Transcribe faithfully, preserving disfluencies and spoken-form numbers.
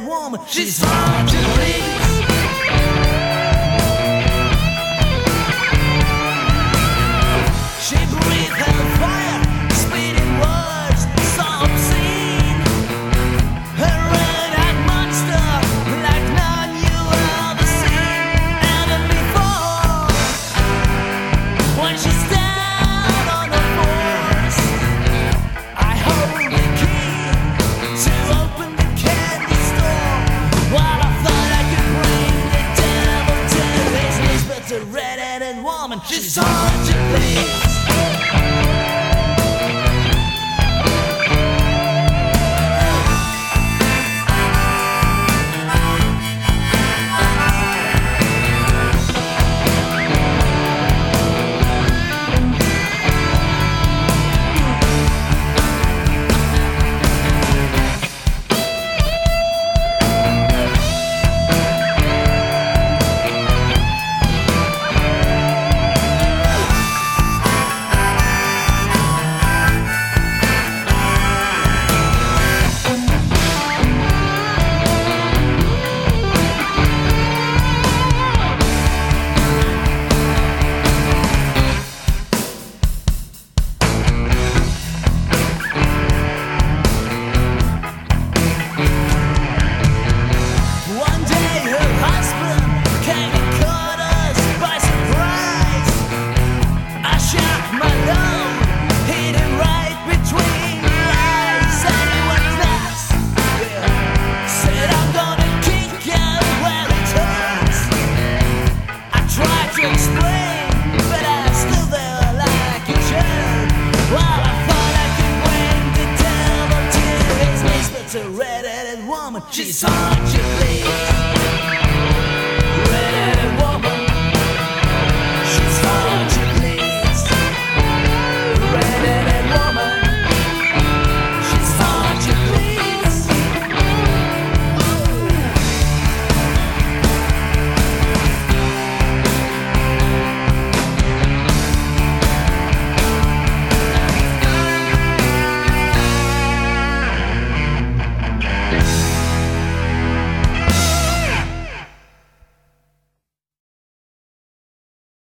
red-headed woman. She's hard to please. She breathed hellfire, spitting words so obscene. Her red-eyed monster like none you ever seen. Ever before, when she's down on the force, I hold the key to open the candy store. While I thought I could bring the devil to his knees, but the red-headed woman, she's hard to please. She's hard to please.